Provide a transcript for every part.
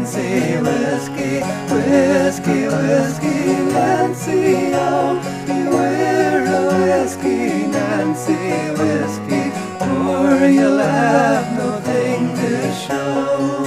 Nancy, whiskey, whiskey, whiskey, Nancy, oh, beware of whiskey, Nancy, whiskey, or you'll have nothing to show.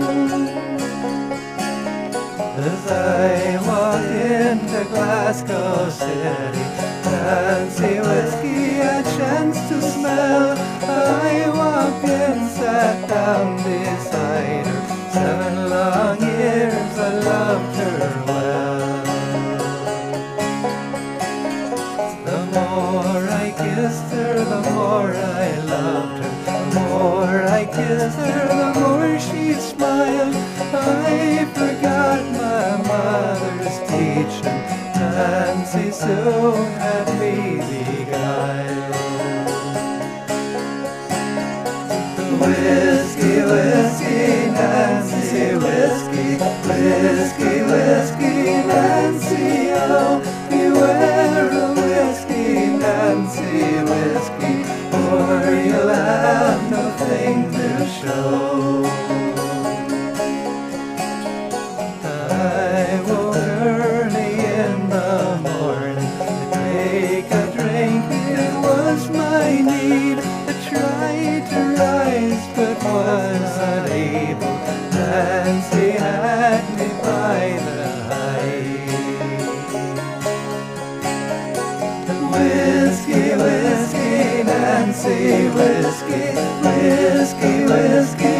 As I walk into Glasgow City, Nancy whiskey a chance to smell. I walked in, sat down beside her. 7 long years I loved her well. The more I kissed her, the more I loved her. The more I kissed her, the more she smiled. I forgot my mother's teaching. Nancy soon had me beguiled. Whiskey, whiskey, Nancy, whiskey, whiskey, whiskey, Nancy, oh, beware of whiskey, Nancy, whiskey, or you'll have nothing to show. I woke early in the morning to take a drink, it was my need. I tried to rise but was unable. Nancy had me by the hide. Whiskey, whiskey, Nancy, whiskey, whiskey, whiskey,